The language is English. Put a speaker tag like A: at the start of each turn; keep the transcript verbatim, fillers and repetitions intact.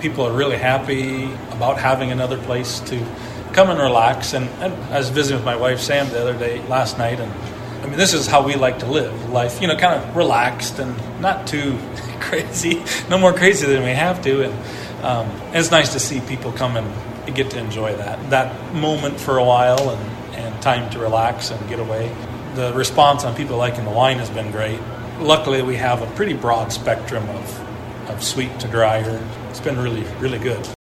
A: people are really happy about having another place to come and relax. And, and I was visiting with my wife, Sam, the other day, last night, and I mean, this is how we like to live life, you know, kind of relaxed and not too crazy, no more crazy than we have to. And, um, and it's nice to see people come and get to enjoy that, that moment for a while and, and time to relax and get away. The response on people liking the wine has been great. Luckily, we have a pretty broad spectrum of, of sweet to drier. It's been really, really good.